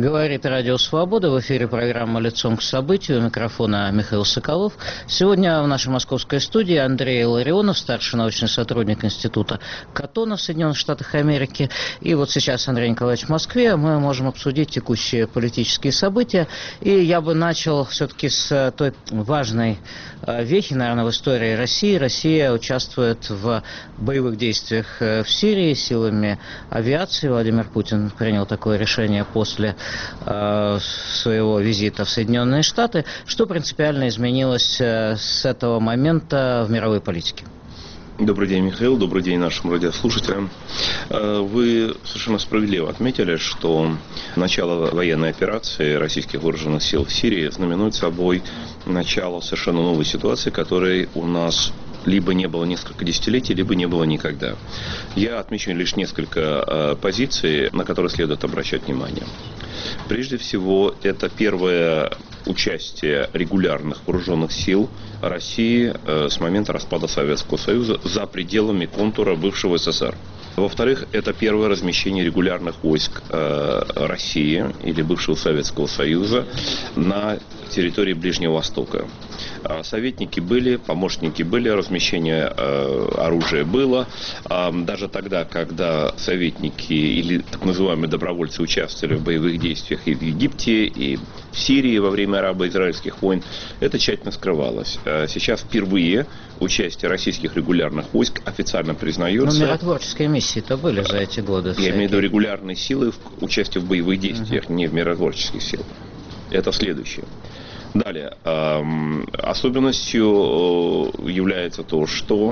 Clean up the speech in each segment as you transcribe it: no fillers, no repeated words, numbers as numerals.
Говорит Радио Свобода. В эфире программа «Лицом к событию». У микрофона Михаил Соколов. Сегодня в нашей московской студии Андрей Илларионов, старший научный сотрудник Института Каттона в Соединенных Штатах Америки. И вот сейчас Андрей Николаевич в Москве. Мы можем обсудить текущие политические события. И я бы начал все-таки с той важной вехи, наверное, в истории России. Россия участвует в боевых действиях в Сирии силами авиации. Владимир Путин принял такое решение после своего визита в Соединенные Штаты. Что принципиально изменилось с этого момента в мировой политике? Добрый день, Михаил. Добрый день нашим радиослушателям. Вы совершенно справедливо отметили, что начало военной операции российских вооруженных сил в Сирии знаменует собой начало совершенно новой ситуации, которой у нас либо не было несколько десятилетий, либо не было никогда. Я отмечу лишь несколько позиций, на которые следует обращать внимание. Прежде всего, это первое участие регулярных вооруженных сил России с момента распада Советского Союза за пределами контура бывшего СССР. Во-вторых, это первое размещение регулярных войск России или бывшего Советского Союза на территории Ближнего Востока. Советники были, помощники были, размещение оружия было. Даже тогда, когда советники или так называемые добровольцы участвовали в боевых действиях и в Египте, и в Сирии во время арабо-израильских войн, это тщательно скрывалось. Сейчас впервые участие российских регулярных войск официально признается. Но миротворческие миссии-то были за эти годы. Я имею в виду регулярные силы участие в боевых действиях, не в миротворческих силах. Это следующее. Далее, особенностью является то, что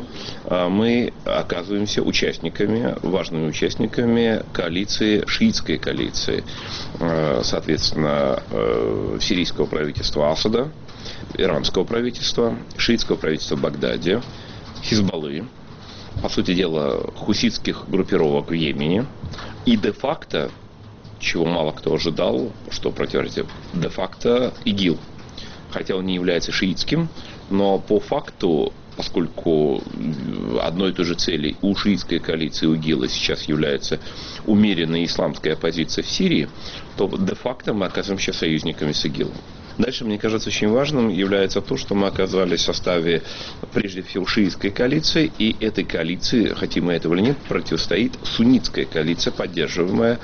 мы оказываемся участниками, важными участниками коалиции, шиитской коалиции, соответственно, сирийского правительства Асада, иранского правительства, шиитского правительства в Багдаде, Хизбаллы, по сути дела, хуситских группировок в Йемене и де-факто, чего мало кто ожидал, что противоположность, де-факто ИГИЛ. Хотя он не является шиитским, но по факту, поскольку одной и той же цели у шиитской коалиции у ИГИЛа сейчас является умеренная исламская оппозиция в Сирии, то де-факто мы оказываемся союзниками с ИГИЛом. Дальше, мне кажется, очень важным является то, что мы оказались в составе, прежде всего, шиитской коалиции, и этой коалиции, хотим мы этого или нет, противостоит суннитская коалиция, поддерживаемая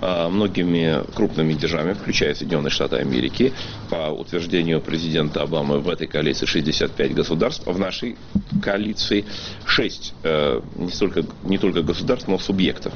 многими крупными державами, включая Соединенные Штаты Америки. По утверждению президента Обамы, в этой коалиции 65 государств, в нашей коалиции 6 не только государств, но субъектов.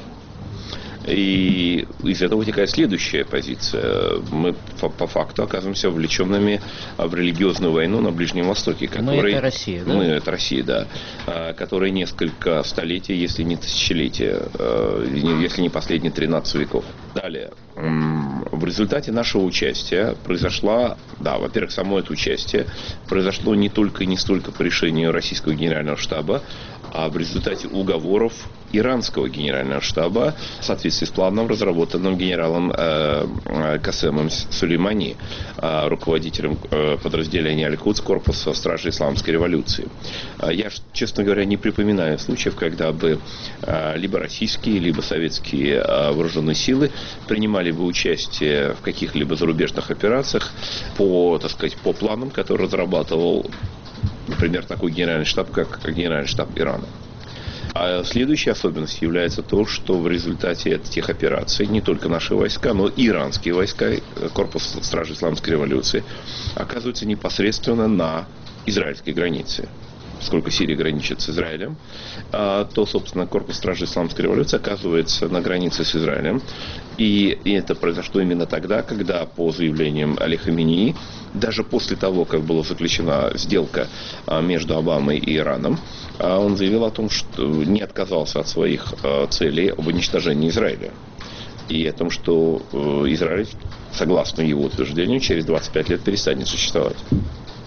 И из этого вытекает следующая позиция. Мы по факту оказываемся вовлеченными в религиозную войну на Ближнем Востоке. Мы это Россия, да? Мы это Россия, да. Которая несколько столетий, если не тысячелетия, если не последние 13 веков. Далее. В результате нашего участия произошла, во-первых, само это участие произошло не только и не столько по решению российского генерального штаба, а в результате уговоров иранского генерального штаба в соответствии с планом, разработанным генералом Касемом Сулеймани, руководителем подразделения Аль-Кудс корпуса Стражи Исламской революции. Я, честно говоря, не припоминаю случаев, когда бы либо российские, либо советские вооруженные силы принимали бы участие в каких-либо зарубежных операциях по планам, которые разрабатывал, например, такой генеральный штаб, как генеральный штаб Ирана. А следующей особенностью является то, что в результате этих операций не только наши войска, но и иранские войска, корпус Стражи Исламской революции, оказываются непосредственно на израильской границе. Поскольку Сирия граничит с Израилем, то, собственно, корпус Стражи Исламской революции оказывается на границе с Израилем. И это произошло именно тогда, когда, по заявлениям Али Хаменеи, даже после того, как была заключена сделка между Обамой и Ираном, он заявил о том, что не отказался от своих целей об уничтожении Израиля. И о том, что Израиль, согласно его утверждению, через 25 лет перестанет существовать.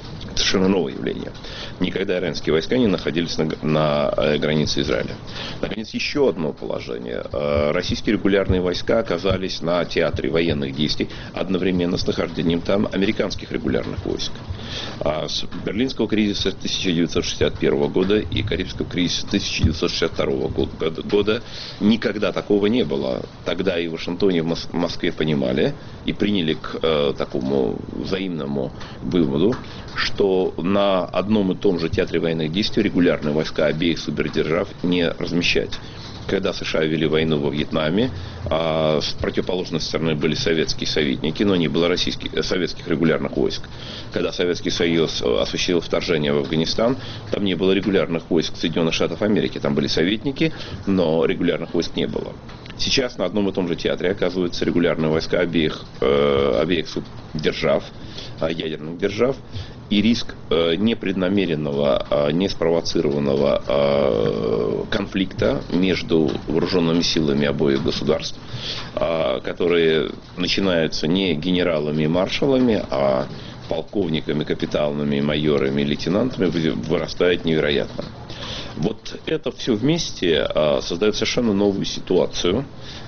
совершенно новое явление. Никогда иранские войска не находились на границе Израиля. Наконец, еще одно положение. Российские регулярные войска оказались на театре военных действий одновременно с нахождением там американских регулярных войск. С Берлинского кризиса 1961 года и Карибского кризиса 1962 года никогда такого не было. Тогда и в Вашингтоне, и в Москве понимали и приняли к такому взаимному выводу, что на одном и том же театре военных действий регулярные войска обеих супердержав не размещать. Когда США вели войну во Вьетнаме, с противоположной стороны были советские советники, но не было советских регулярных войск. Когда Советский Союз осуществил вторжение в Афганистан, там не было регулярных войск Соединенных Штатов Америки. Там были советники, но регулярных войск не было. Сейчас на одном и том же театре оказываются регулярные войска обеих держав, ядерных держав, и риск непреднамеренного, неспровоцированного конфликта между вооруженными силами обоих государств, которые начинаются не генералами и маршалами, а полковниками, капитанами, майорами, лейтенантами, вырастает невероятно. Вот это все вместе создает совершенно новую ситуацию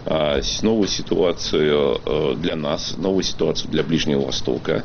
для нас, новую ситуацию для Ближнего Востока.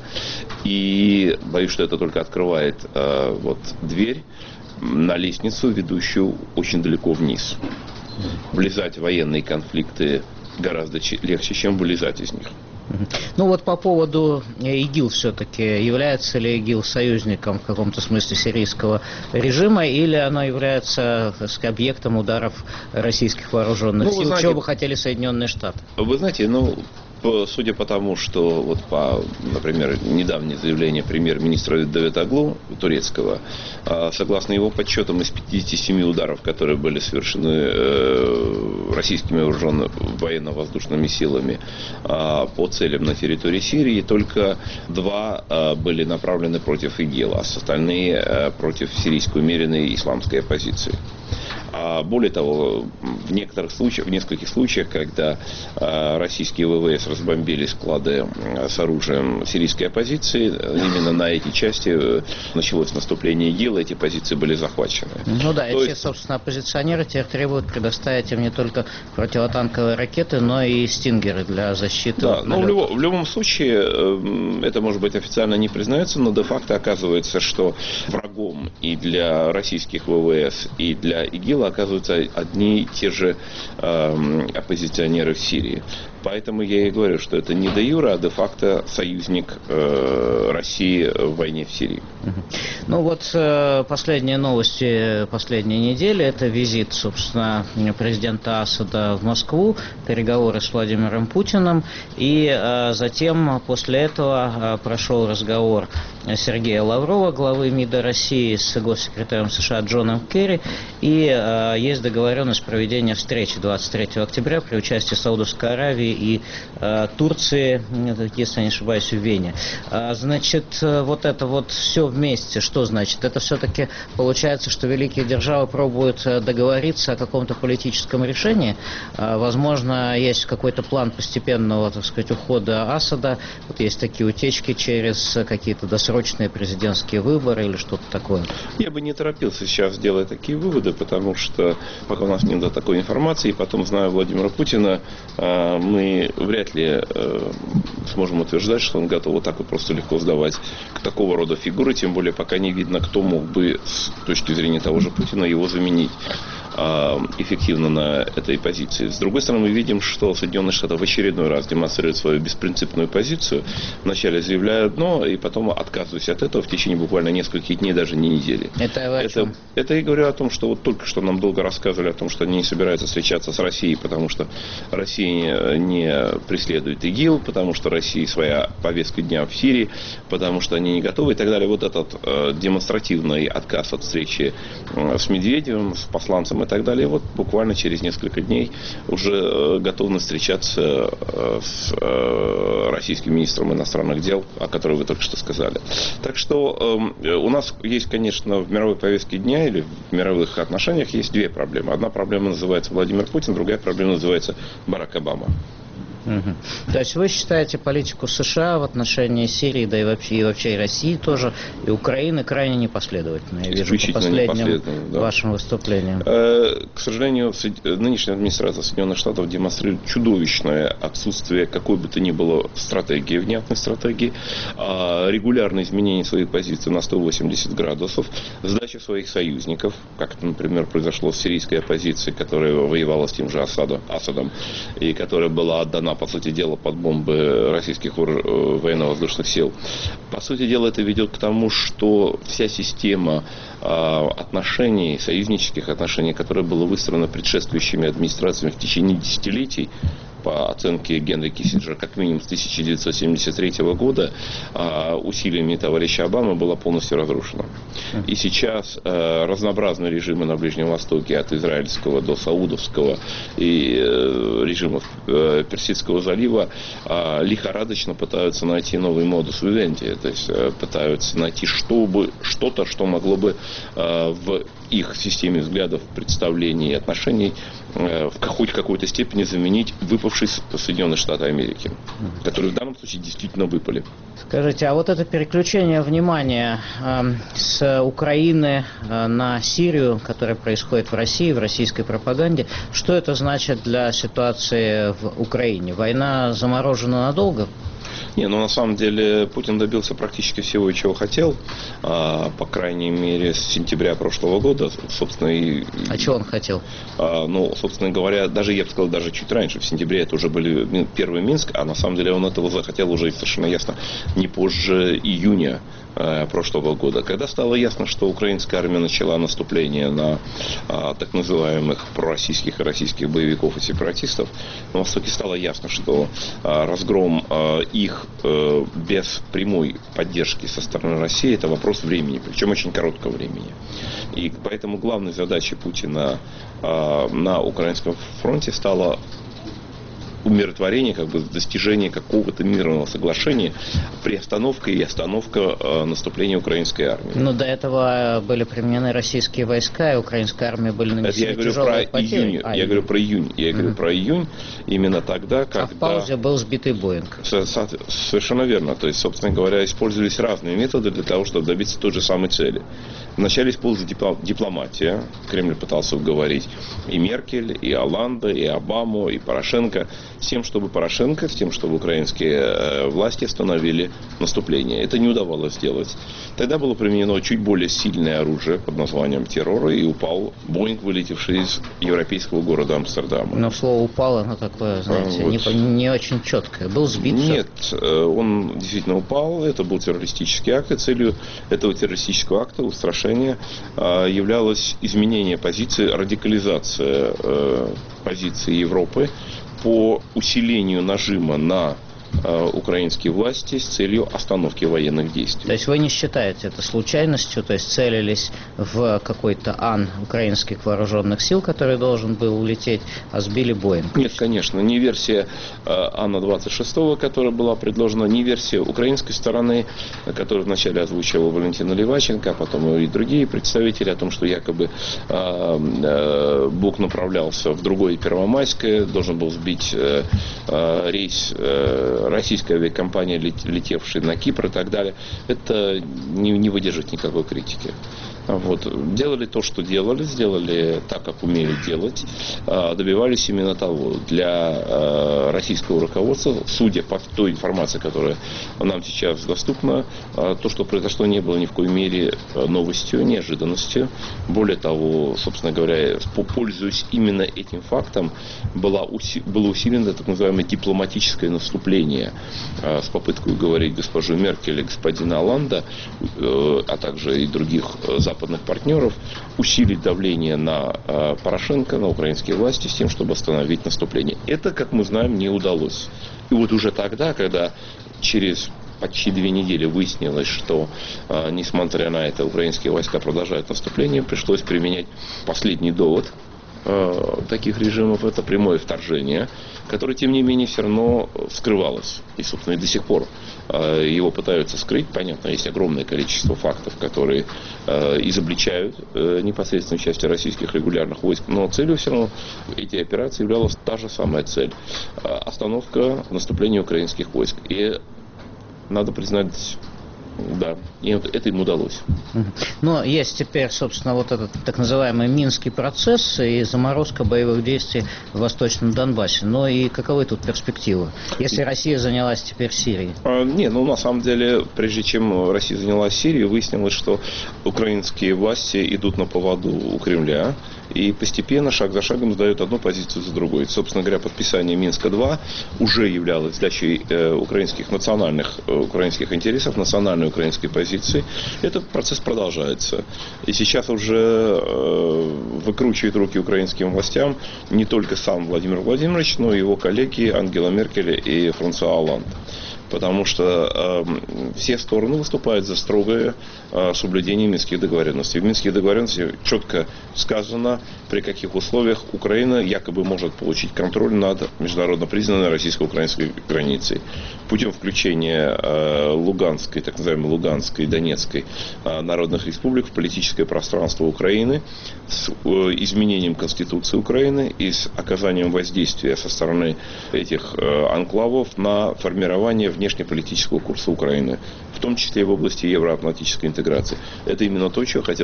И боюсь, что это только открывает дверь на лестницу, ведущую очень далеко вниз. Влезать в военные конфликты гораздо легче, чем вылезать из них. Ну вот по поводу ИГИЛ все-таки, является ли ИГИЛ союзником в каком-то смысле сирийского режима, или оно является, так сказать, объектом ударов российских вооруженных сил? Чего бы хотели Соединенные Штаты? Вы знаете, судя по тому, что например, недавнее заявление премьер-министра Давутоглу турецкого, согласно его подсчетам, из 57 ударов, которые были совершены российскими военно-воздушными силами по целям на территории Сирии, только 2 были направлены против ИГИЛ, а остальные против сирийской умеренной исламской оппозиции. Более того, в нескольких случаях, когда российские ВВС разбомбили склады с оружием сирийской оппозиции, именно на эти части началось наступление ИГИЛ, эти позиции были захвачены. Собственно, оппозиционеры теперь требуют предоставить им не только противотанковые ракеты, но и стингеры для защиты. Да, но в любом случае, это, может быть, официально не признается, но де-факто оказывается, что врагом и для российских ВВС, и для ИГИЛ оказываются одни и те же оппозиционеры в Сирии. Поэтому я и говорю, что это не де-юре, а де-факто союзник России в войне в Сирии. Последние новости последней недели – это визит, собственно, президента Асада в Москву, переговоры с Владимиром Путиным, и затем после этого прошел разговор Сергея Лаврова, главы МИДа России, с госсекретарем США Джоном Керри, и есть договоренность проведения встречи 23 октября при участии Саудовской Аравии и Турции, если я не ошибаюсь, в Вене. Вот это все вместе, что значит? Это все-таки получается, что великие державы пробуют договориться о каком-то политическом решении. Возможно, есть какой-то план постепенного, так сказать, ухода Асада. Есть такие утечки через какие-то досрочные президентские выборы или что-то такое. Я бы не торопился сейчас делать такие выводы, потому что пока у нас нет такой информации, и потом, зная Владимира Путина, мы вряд ли сможем утверждать, что он готов вот так вот просто легко сдавать к такого рода фигуры, тем более пока не видно, кто мог бы с точки зрения того же Путина его заменить эффективно на этой позиции. С другой стороны, мы видим, что Соединенные Штаты в очередной раз демонстрируют свою беспринципную позицию. Вначале заявляют одно, и потом отказываясь от этого в течение буквально нескольких дней, даже не недели. Это и говорю о том, что вот только что нам долго рассказывали о том, что они не собираются встречаться с Россией, потому что Россия не преследует ИГИЛ, потому что Россия своя повестка дня в Сирии, потому что они не готовы и так далее. Вот этот демонстративный отказ от встречи с Медведевым, с посланцем и так далее. Вот буквально через несколько дней уже готовы встречаться с российским министром иностранных дел, о котором вы только что сказали. Так что у нас есть, конечно, в мировой повестке дня или в мировых отношениях есть 2 проблемы. Одна проблема называется Владимир Путин, другая проблема называется Барак Обама. Угу. То есть вы считаете политику США в отношении Сирии, да и вообще и России тоже, и Украины крайне непоследовательной, я вижу по последним вашим выступлениям. К сожалению, нынешняя администрация Соединенных Штатов демонстрирует чудовищное отсутствие какой бы то ни было стратегии, внятной стратегии, регулярное изменение своей позиции на 180 градусов, сдача своих союзников, как это, например, произошло с сирийской оппозицией, которая воевала с тем же Асадом, и которая была отдана, по сути дела, под бомбы российских военно-воздушных сил. По сути дела, это ведет к тому, что вся система отношений, союзнических отношений, которая была выстроена предшествующими администрациями в течение десятилетий, по оценке Генри Киссинджера, как минимум с 1973 года, усилиями товарища Обамы была полностью разрушена. И сейчас разнообразные режимы на Ближнем Востоке, от израильского до саудовского и режимов Персидского залива, лихорадочно пытаются найти новый модус вивенди, то есть пытаются найти что-то, что могло бы в их системе взглядов, представлений и отношений в хоть какой-то степени заменить выпавшие Соединенные Штаты Америки, которые в данном случае действительно выпали. Скажите, а вот это переключение внимания с Украины на Сирию, которое происходит в России, в российской пропаганде, что это значит для ситуации в Украине? Война заморожена надолго? Не, ну на самом деле Путин добился практически всего, чего хотел, по крайней мере, с сентября прошлого года, собственно, А чего он хотел? Ну, собственно говоря, даже, я бы сказал, даже чуть раньше, в сентябре это уже были первый Минск, а на самом деле он этого захотел уже совершенно ясно не позже июня прошлого года, когда стало ясно, что украинская армия начала наступление на так называемых пророссийских и российских боевиков и сепаратистов. На Востоке стало ясно, что разгром их без прямой поддержки со стороны России — это вопрос времени, причем очень короткого времени. И поэтому главной задачей Путина на украинском фронте стало умиротворение, достижение какого-то мирного соглашения, приостановка и остановка наступления украинской армии. Но до этого были применены российские войска, и украинская армия были нанесены тяжелые потери. Я говорю про июнь. Я говорю про июнь именно тогда, когда... А в паузе был сбитый Боинг. Совершенно верно. То есть, собственно говоря, использовались разные методы для того, чтобы добиться той же самой цели. Вначале использовалась дипломатия. Кремль пытался уговорить и Меркель, и Олланда, и Обаму, и Порошенко с тем, чтобы украинские власти остановили наступление. Это не удавалось сделать. Тогда было применено чуть более сильное оружие под названием террора, и упал Боинг, вылетевший из европейского города Амстердама. Но слово «упал», оно такое, знаете, не очень четкое. Был сбит? Нет, он действительно упал. Это был террористический акт, и целью этого террористического акта, устрашения, являлось изменение позиции, радикализация позиции Европы по усилению нажима на украинские власти с целью остановки военных действий. То есть вы не считаете это случайностью, то есть целились в какой-то ан украинских вооруженных сил, который должен был улететь, а сбили Боинг? Нет, конечно, не версия Ана-26, которая была предложена, не версия украинской стороны, которую вначале озвучивал Валентина Леваченко, а потом и другие представители о том, что якобы Бог направлялся в другое Первомайское, должен был сбить рейс российской авиакомпании, летевшей на Кипр и так далее. Это не выдержит никакой критики. Вот. Делали то, что делали, сделали так, как умеют делать, добивались именно того. Для российского руководства, судя по той информации, которая нам сейчас доступна, то, что произошло, не было ни в коей мере новостью, неожиданностью. Более того, собственно говоря, пользуясь именно этим фактом, было усилено так называемое дипломатическое наступление с попыткой уговорить госпожу Меркель и господина Олланда, а также и других западных партнеров, усилить давление на Порошенко, на украинские власти с тем, чтобы остановить наступление. Это, как мы знаем, не удалось. И вот уже тогда, когда через почти 2 недели выяснилось, что, несмотря на это, украинские войска продолжают наступление, пришлось применять последний довод таких режимов, это прямое вторжение, которое, тем не менее, все равно скрывалось. И, собственно, и до сих пор его пытаются скрыть. Понятно, есть огромное количество фактов, которые изобличают непосредственно участие российских регулярных войск. Но целью все равно эти операции являлась та же самая цель. Остановка наступления украинских войск. И надо признать, да, и вот это им удалось. Но есть теперь, собственно, вот этот так называемый Минский процесс и заморозка боевых действий в Восточном Донбассе. Но и каковы тут перспективы, если Россия занялась теперь Сирией? На самом деле, прежде чем Россия занялась Сирией, выяснилось, что украинские власти идут на поводу у Кремля и постепенно, шаг за шагом, сдают одну позицию за другой. Собственно говоря, подписание Минска-2 уже являлось сдачей национальных украинских интересов, национальной украинской позиции. Этот процесс продолжается. И сейчас уже выкручивает руки украинским властям не только сам Владимир Владимирович, но и его коллеги Ангела Меркель и Франсуа Олланд. Потому что все стороны выступают за строгое соблюдение Минских договоренностей. В Минских договоренностях четко сказано, при каких условиях Украина якобы может получить контроль над международно признанной российско-украинской границей. Путем включения Луганской, так называемой Луганской и Донецкой народных республик в политическое пространство Украины, с изменением Конституции Украины и с оказанием воздействия со стороны этих анклавов на формирование внешнеполитического курса Украины, в том числе и в области евроатлантической интеграции. Это именно то, чего хотел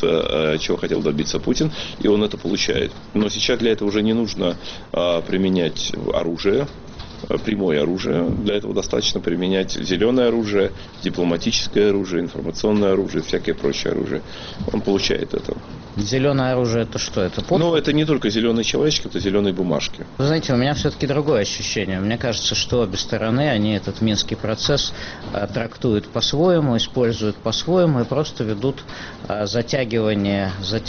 добиться Путин, и он это получает. Но сейчас для этого уже не нужно применять оружие, прямое оружие. Для этого достаточно применять зеленое оружие, дипломатическое оружие, информационное оружие, всякое прочее оружие. Он получает это. Зеленое оружие — это что? Это это не только зеленые человечки, это зеленые бумажки. Вы знаете, у меня все-таки другое ощущение. Мне кажется, что обе стороны, они этот Минский процесс трактуют по-своему, используют по-своему и просто ведут затягивание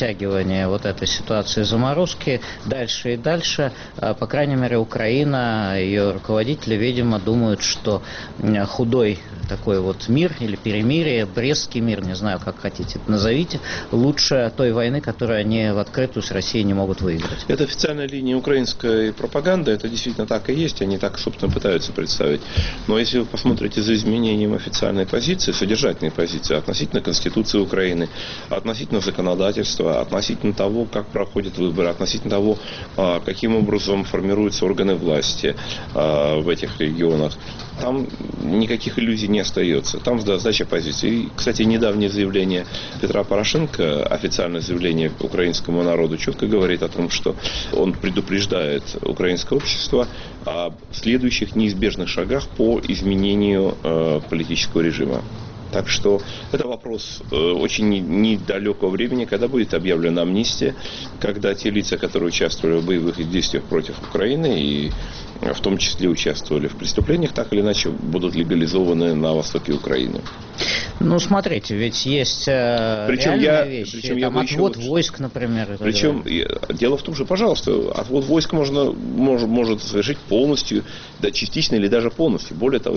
вот этой ситуации заморозки дальше и дальше. По крайней мере, Украина, ее руководители, видимо, думают, что худой такой вот мир или перемирие, Брестский мир, не знаю, как хотите это назовите, лучше той войны, которую они в открытую с Россией не могут выиграть. Это официальная линия украинской пропаганды, это действительно так и есть, они так, собственно, пытаются представить. Но если вы посмотрите за изменением официальной позиции, содержательной позиции относительно Конституции Украины, относительно законодательства, относительно того, как проходят выборы, относительно того, каким образом формируются органы власти в этих регионах, там никаких иллюзий не остается. Там сдача позиции. И, кстати, недавнее заявление Петра Порошенко, официальное заявление украинскому народу, четко говорит о том, что он предупреждает украинское общество о следующих неизбежных шагах по изменению политического режима. Так что это вопрос очень недалекого времени, когда будет объявлена амнистия, когда те лица, которые участвовали в боевых действиях против Украины и в том числе участвовали в преступлениях, так или иначе будут легализованы на востоке Украины. Смотрите, ведь есть реальные вещи, там отвод войск, например. Дело в том, что, пожалуйста, отвод войск может совершить полностью, да, частично или даже полностью. Более того,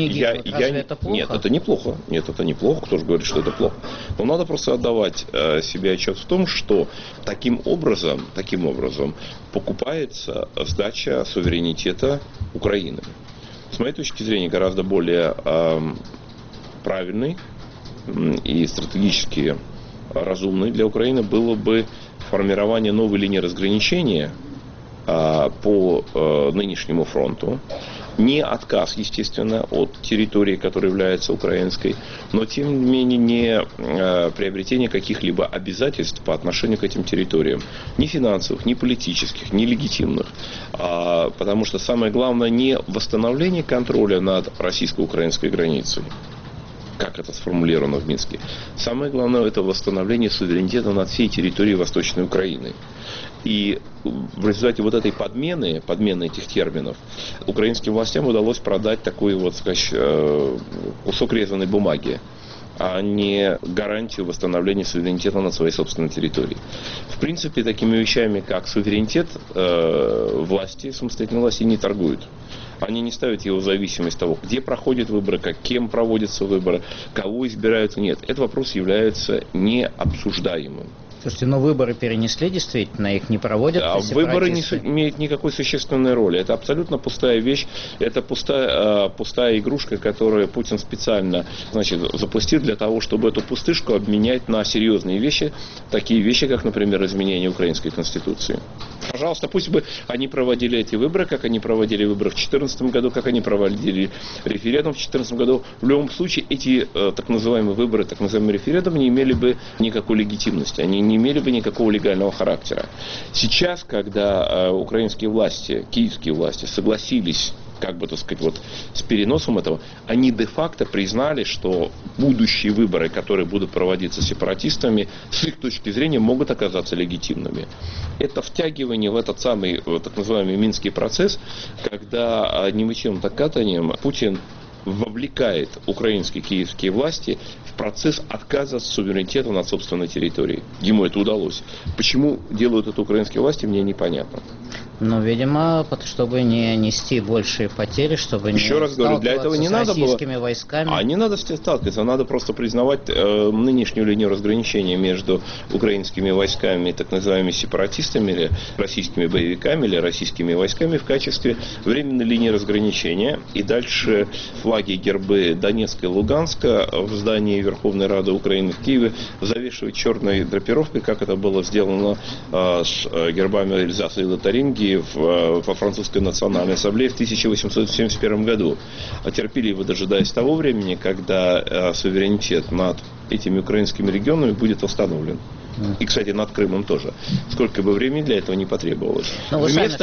это плохо? Нет, это неплохо. Нет, это неплохо. Кто же говорит, что это плохо? Но надо просто отдавать себе отчет в том, что таким образом покупается сдача суверенитета Украины. С моей точки зрения, гораздо более правильный и стратегически разумный для Украины было бы формирование новой линии разграничения по нынешнему фронту. Не отказ, естественно, от территории, которая является украинской, но тем не менее не приобретение каких-либо обязательств по отношению к этим территориям. Ни финансовых, ни политических, ни легитимных. Потому что самое главное не восстановление контроля над российско-украинской границей, как это сформулировано в Минске. Самое главное — это восстановление суверенитета над всей территорией Восточной Украины. И в результате вот этой подмены этих терминов, украинским властям удалось продать такой кусок резаной бумаги, а не гарантию восстановления суверенитета на своей собственной территории. В принципе, такими вещами, как суверенитет, власти, самостоятельные власти не торгуют. Они не ставят его в зависимость от того, где проходят выборы, кем проводятся выборы, кого избирают. Нет, этот вопрос является необсуждаемым. Слушайте, но выборы перенесли, действительно, их не проводят. Выборы не имеют никакой существенной роли. Это абсолютно пустая вещь, это пустая игрушка, которую Путин специально, запустил для того, чтобы эту пустышку обменять на серьезные вещи, такие вещи, как, например, изменение украинской конституции. Пожалуйста, пусть бы они проводили эти выборы, как они проводили выборы в 2014 году, как они проводили референдум в 2014 году. В любом случае, эти так называемые выборы, так называемый референдум не имели бы никакой легитимности, они не имели бы никакого легального характера. Сейчас, когда украинские власти, киевские власти согласились, с переносом этого, они де-факто признали, что будущие выборы, которые будут проводиться сепаратистами, с их точки зрения, могут оказаться легитимными. Это втягивание в этот самый, так называемый Минский процесс, когда немычным катанием Путин вовлекает украинские киевские власти в процесс отказа от суверенитета над собственной территорией. Ему это удалось. Почему делают это украинские власти, мне непонятно. Ну, видимо, чтобы не нести большие потери, чтобы не сталкиваться с российскими войсками. А не надо сталкиваться, надо просто признавать нынешнюю линию разграничения между украинскими войсками, так называемыми сепаратистами, или российскими боевиками, или российскими войсками в качестве временной линии разграничения. И дальше флаги и гербы Донецка и Луганска в здании Верховной Рады Украины в Киеве завешивать черной драпировкой, как это было сделано с гербами Эльзаса и Лотарингии во французской национальной ассамблее в 1871 году. Терпеливо дожидаясь того времени, когда суверенитет над этими украинскими регионами будет восстановлен. И, кстати, над Крымом тоже. Сколько бы времени для этого не потребовалось. Вместо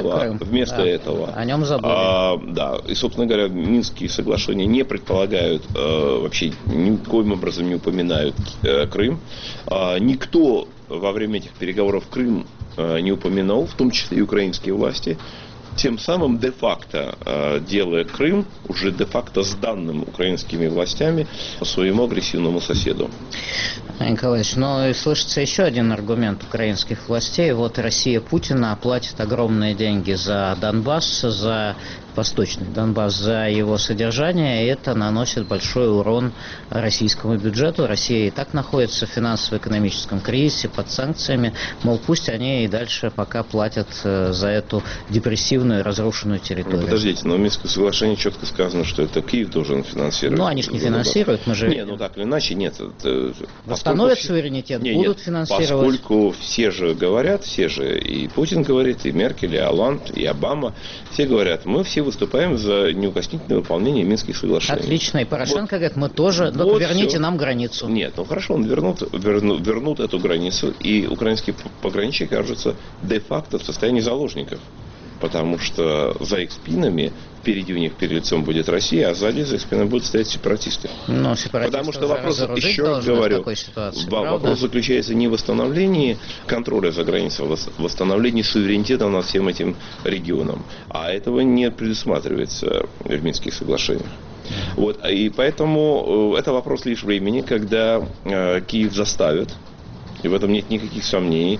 этого о нем забыли. И, собственно говоря, Минские соглашения не предполагают, вообще никоим образом не упоминают Крым. Никто во время этих переговоров Крым не упомянул, в том числе и украинские власти, тем самым де-факто делая Крым уже де-факто сданным украинскими властями своему агрессивному соседу. Николаевич, и слышится еще один аргумент украинских властей. Вот Россия Путина платит огромные деньги за Донбасс, за Восточный Донбасс, за его содержание, и это наносит большой урон российскому бюджету. Россия и так находится в финансово-экономическом кризисе, под санкциями. Мол, пусть они и дальше пока платят за эту депрессивную и разрушенную территорию. Подождите, но в Минском соглашении четко сказано, что это Киев должен финансировать. Они же не финансируют, мы же... Так или иначе, нет. Восстановят суверенитет, будут финансировать. Поскольку все же, и Путин говорит, и Меркель, и Олланд, и Обама, все говорят, мы все выступаем за неукоснительное выполнение Минских соглашений. Отлично. И Порошенко говорит, мы тоже, верните нам границу. Нет, хорошо, он вернут эту границу, и украинские пограничники окажутся де-факто в состоянии заложников. Потому что за их спинами, впереди у них перед лицом будет Россия, а сзади за их спинами будут стоять сепаратисты. Потому что вопрос, еще раз говорю, вопрос заключается не в восстановлении контроля за границей, а в восстановлении суверенитета над всем этим регионом. А этого не предусматривается в Минских соглашениях. И поэтому это вопрос лишь времени, когда Киев заставит, и в этом нет никаких сомнений,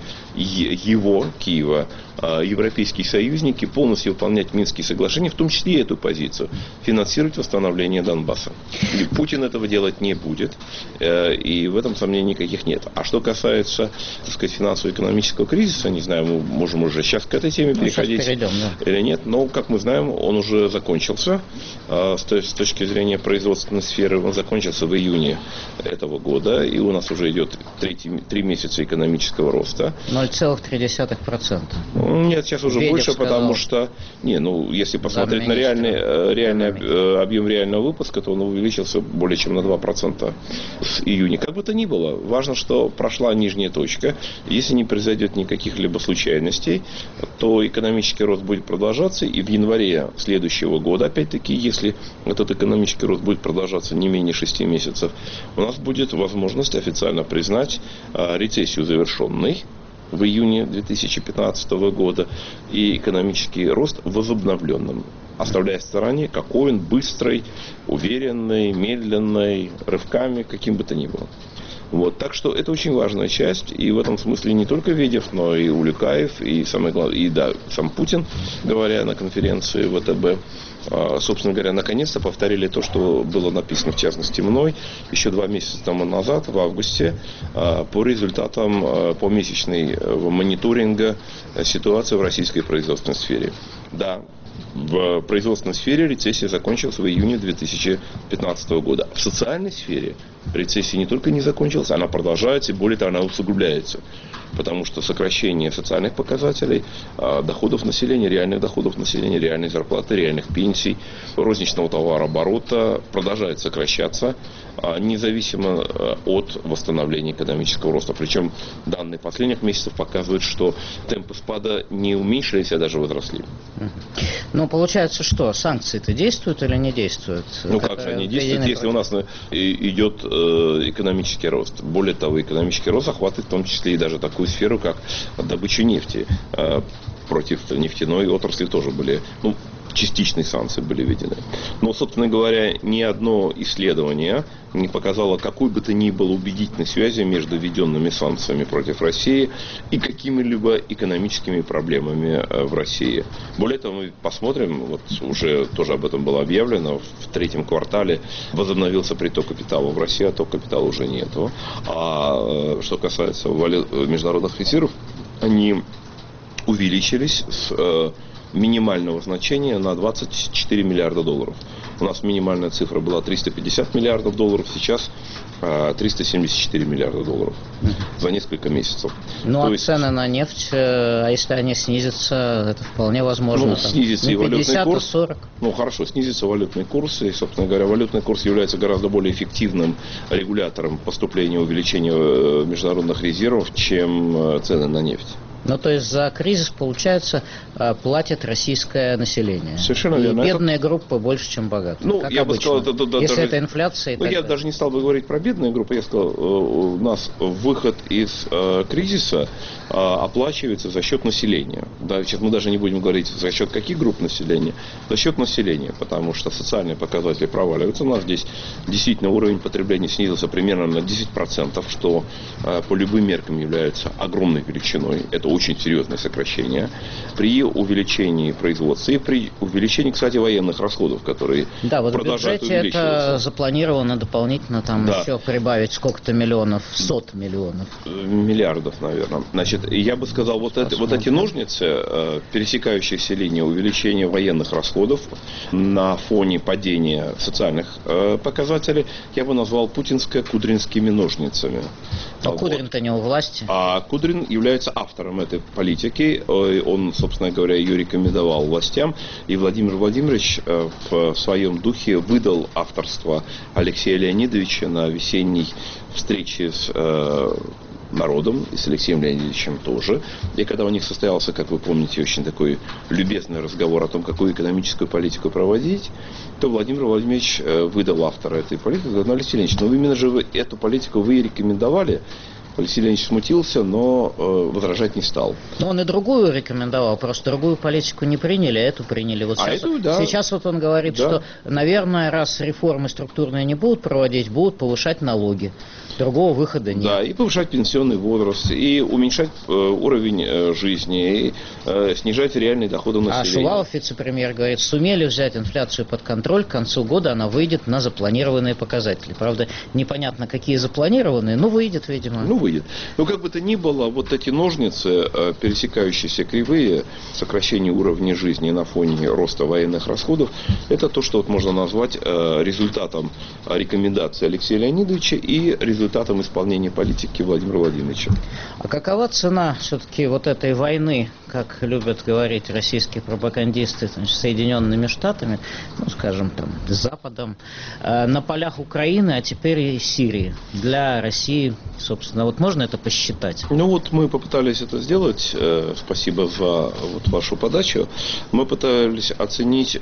Киева, европейские союзники полностью выполнять Минские соглашения, в том числе и эту позицию, финансировать восстановление Донбасса. И Путин этого делать не будет, и в этом сомнений никаких нет. А что касается, финансово-экономического кризиса, не знаю, мы можем уже сейчас к этой теме переходить или нет, но, как мы знаем, он уже закончился. С точки зрения производственной сферы, он закончился в июне этого года, и у нас уже идет 3 месяца экономического роста. 0,3%. Нет, сейчас уже больше, потому что, если посмотреть на реальный объем реального выпуска, то он увеличился более чем на 2% с июня. Как бы то ни было, важно, что прошла нижняя точка. Если не произойдет никаких либо случайностей, то экономический рост будет продолжаться, и в январе следующего года, опять-таки, если этот экономический рост будет продолжаться не менее 6 месяцев, у нас будет возможность официально признать рецессию завершенной в июне 2015 года и экономический рост возобновленным, оставляя в стороне, какой он быстрый, уверенный, медленный, рывками, каким бы то ни было. Вот, так что это очень важная часть, и в этом смысле не только Ведев, но и Улюкаев, и самое главное, и да, сам Путин, говоря на конференции ВТБ, собственно говоря, наконец-то повторили то, что было написано, в частности, мной еще 2 месяца тому назад, в августе, по результатам помесячного мониторинга ситуации в российской производственной сфере. Да, в производственной сфере рецессия закончилась в июне 2015 года. В социальной сфере рецессия не только не закончилась, она продолжается, и более того, она усугубляется. Потому что сокращение социальных показателей, доходов населения, реальных доходов населения, реальной зарплаты, реальных пенсий, розничного товарооборота продолжает сокращаться, независимо от восстановления экономического роста. Причем данные последних месяцев показывают, что темпы спада не уменьшились, а даже возросли. Ну, получается, что? Санкции-то действуют или не действуют? Ну, как же они действуют, если у нас идет экономический рост? Более того, экономический рост охватывает в том числе и даже такую сферу, как добычу нефти. Против нефтяной отрасли тоже были, частичные санкции были введены. Но, собственно говоря, ни одно исследование не показало какой бы то ни было убедительной связи между введенными санкциями против России и какими-либо экономическими проблемами в России. Более того, мы посмотрим, вот уже тоже об этом было объявлено, в 3-м квартале возобновился приток капитала в Россию, а отток капитала уже нету. А что касается международных резервов, они увеличились с минимального значения на 24 миллиарда долларов. У нас минимальная цифра была 350 миллиардов долларов, сейчас 374 миллиарда долларов за несколько месяцев. Ну, а цены на нефть, а если они снизятся, это вполне возможно. Снизится и валютный курс. 40. Хорошо, снизится валютный курс, и, собственно говоря, валютный курс является гораздо более эффективным регулятором поступления и увеличения международных резервов, чем цены на нефть. Ну, то есть за кризис, получается, платит российское население. Совершенно верно. И бедные группы больше, чем богатые. Как я обычно. бы сказал, если это инфляция. Я даже не стал бы говорить про бедные группы. Я сказал, у нас выход из кризиса оплачивается за счет населения. Да, сейчас мы даже не будем говорить за счет каких групп населения, за счет населения, потому что социальные показатели проваливаются. У нас здесь действительно уровень потребления снизился примерно на 10%, что по любым меркам является огромной величиной. Это очень серьезное сокращение. При увеличении производства и при увеличении, кстати, военных расходов, которые продолжают увеличиваться. В бюджете это запланировано дополнительно еще прибавить сколько-то миллионов, 100 миллионов. Миллиардов, наверное. Значит, я бы сказал, вот эти ножницы, пересекающиеся линии увеличения военных расходов на фоне падения социальных показателей, я бы назвал путинско-кудринскими ножницами. Но Кудрин-то не у власти. А Кудрин является автором этой политики. Он, собственно говоря, ее рекомендовал властям. И Владимир Владимирович в своем духе выдал авторство Алексея Леонидовича на весенней встрече с народом и с Алексеем Леонидовичем тоже. И когда у них состоялся, как вы помните, очень такой любезный разговор о том, какую экономическую политику проводить, то Владимир Владимирович выдал автора этой политики. Говорит: Алексей Леонидович, именно же эту политику вы и рекомендовали. Алексей Леонидович смутился, но возражать не стал. Но он и другую рекомендовал, просто другую политику не приняли, а эту приняли. Сейчас он говорит, что, наверное, раз реформы структурные не будут проводить, будут повышать налоги. Другого выхода нет. Да, и повышать пенсионный возраст, и уменьшать уровень жизни, и снижать реальные доходы населения. А Шувалов, вице-премьер, говорит, сумели взять инфляцию под контроль, к концу года она выйдет на запланированные показатели. Правда, непонятно, какие запланированные, но выйдет, видимо. Выйдет. Как бы то ни было, вот эти ножницы, пересекающиеся кривые, сокращение уровня жизни на фоне роста военных расходов, это то, что можно назвать результатом рекомендаций Алексея Леонидовича и результатом исполнения политики Владимира Владимировича. А какова цена все-таки вот этой войны, как любят говорить российские пропагандисты, с Соединенными Штатами, скажем, с Западом, на полях Украины, а теперь и Сирии, для России, собственно, можно это посчитать? Мы попытались это сделать. Спасибо за вашу подачу. Мы пытались оценить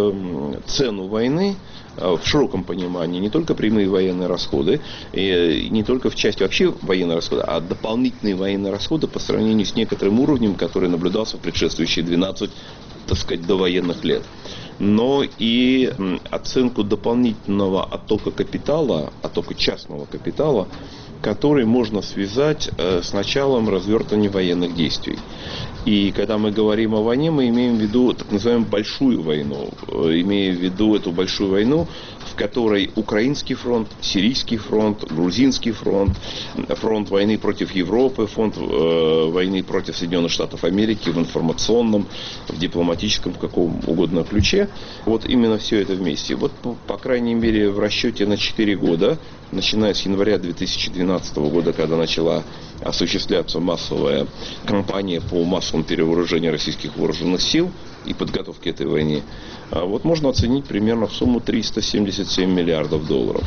цену войны в широком понимании, не только прямые военные расходы, и не только в части вообще военные расходы, а дополнительные военные расходы по сравнению с некоторым уровнем, который наблюдался в предшествующие 12, довоенных лет. Но и оценку дополнительного оттока капитала, оттока частного капитала который можно связать с началом развертывания военных действий. И когда мы говорим о войне, мы имеем в виду так называемую большую войну. Имея в виду эту большую войну, в которой украинский фронт, сирийский фронт, грузинский фронт, фронт войны против Европы, фронт войны против Соединенных Штатов Америки в информационном, в дипломатическом, в каком угодно ключе. Вот именно все это вместе. Вот, по крайней мере, в расчете на 4 года, начиная с января 2012 года, когда начала осуществляться массовая кампания по массовому перевооружению российских вооруженных сил и подготовке этой войны, вот можно оценить примерно в сумму 377 миллиардов долларов.